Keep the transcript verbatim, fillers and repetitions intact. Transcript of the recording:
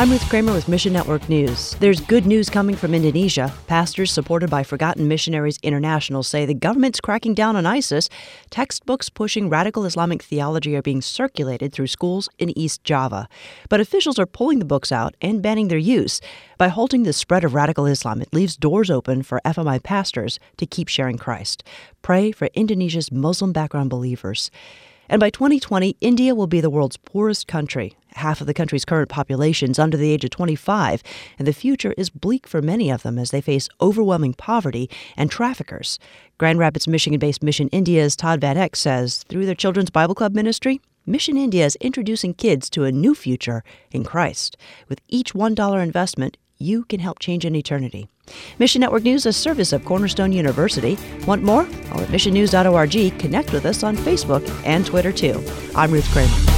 I'm Ruth Kramer with Mission Network News. There's good news coming from Indonesia. Pastors supported by Forgotten Missionaries International say the government's cracking down on ISIS. Textbooks pushing radical Islamic theology are being circulated through schools in East Java. But officials are pulling the books out and banning their use. By halting the spread of radical Islam, it leaves doors open for F M I pastors to keep sharing Christ. Pray for Indonesia's Muslim background believers. And by twenty twenty, India will be the world's poorest country. Half of the country's current population is under the age of twenty-five, and the future is bleak for many of them as they face overwhelming poverty and traffickers. Grand Rapids, Michigan-based Mission India's Todd Van Eck says through their Children's Bible Club ministry, Mission India is introducing kids to a new future in Christ. With each one dollar investment, you can help change an eternity. Mission Network News, a service of Cornerstone University. Want more? All at mission news dot org. Connect with us on Facebook and Twitter, too. I'm Ruth Kramer.